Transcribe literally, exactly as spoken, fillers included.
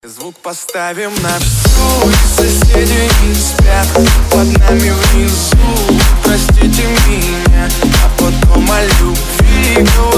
Звук поставим на всю, соседи не спят, под нами внизу. Простите меня, а потом о любви.